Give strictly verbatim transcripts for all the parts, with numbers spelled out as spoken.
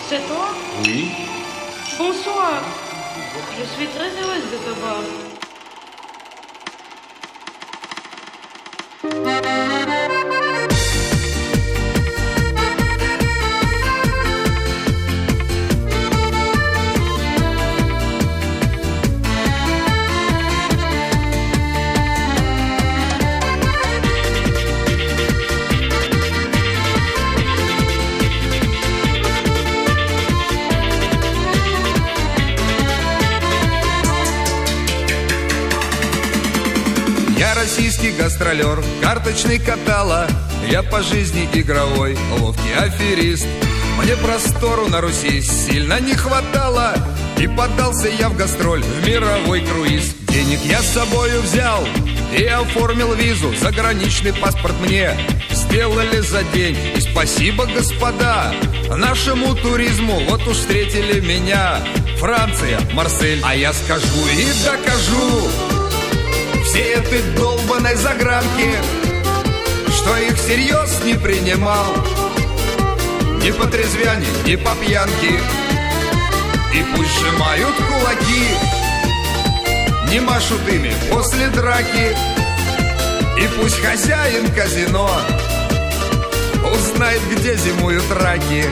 C'est toi? Oui. Bonsoir. Je suis très heureuse de te voir. Я российский гастролер, карточный катала. Я по жизни игровой, ловкий аферист. Мне простору на Руси сильно не хватало, и поддался я в гастроль, в мировой круиз. Денег я с собою взял и оформил визу. Заграничный паспорт мне сделали за день. И спасибо, господа, нашему туризму. Вот уж встретили меня Франция, Марсель. А я скажу и докажу всей этой долбаной загранки, что их всерьез не принимал ни по трезвяне, ни по пьянке. И пусть сжимают кулаки, не машут ими после драки. И пусть хозяин казино узнает, где зимуют раки.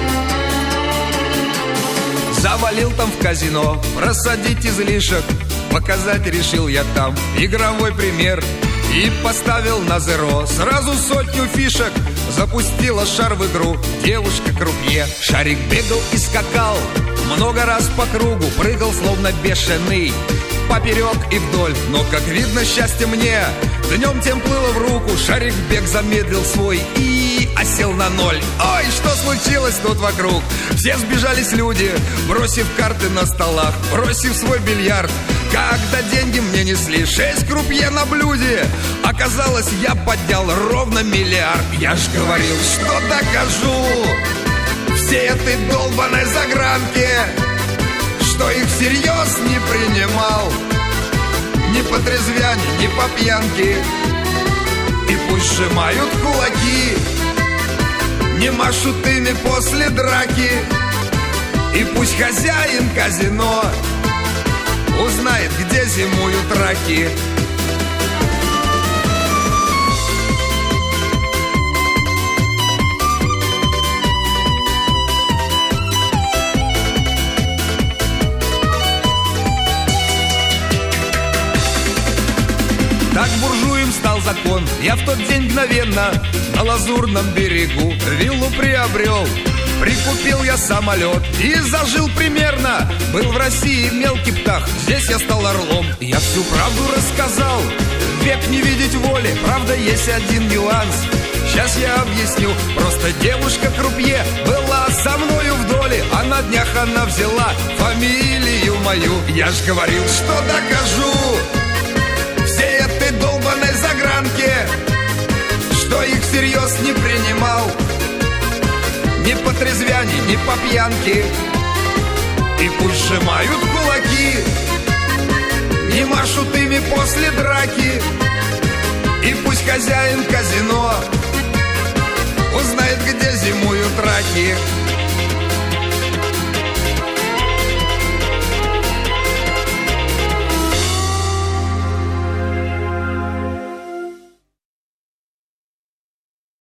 Завалил там в казино, просадить излишек, показать решил я там игровой пример. И поставил на зеро сразу сотню фишек. Запустила шар в игру девушка-крупье. Шарик бегал и скакал много раз по кругу, прыгал словно бешеный поперек и вдоль. Но, как видно, счастье мне днем тем плыло в руку. Шарик бег замедлил свой и осел на ноль. Ой, что случилось тут вокруг? Все сбежались люди, бросив карты на столах, бросив свой бильярд. Когда деньги мне несли шесть крупье на блюде, оказалось, я поднял ровно миллиард. Я ж говорил, что докажу всей этой долбаной загранке, что их всерьез не принимал ни по трезвяне, ни по пьянке. И пусть сжимают кулаки, не машут ими после драки. И пусть хозяин казино узнает, где зимуют раки. Так буржуем стал закон. Я в тот день мгновенно на Лазурном берегу виллу приобрел. Прикупил я самолет и зажил примерно. Был в России мелкий птах, здесь я стал орлом. Я всю правду рассказал, век не видеть воли. Правда, есть один нюанс, сейчас я объясню. Просто девушка-крупье была со мною в доле, а на днях она взяла фамилию мою. Я ж говорил, что докажу всей этой долбаной загранке, что их всерьез не принимал ни по трезвяне, ни по пьянке. И пусть сжимают кулаки, не машут ими после драки. И пусть хозяин казино узнает, где зимуют раки.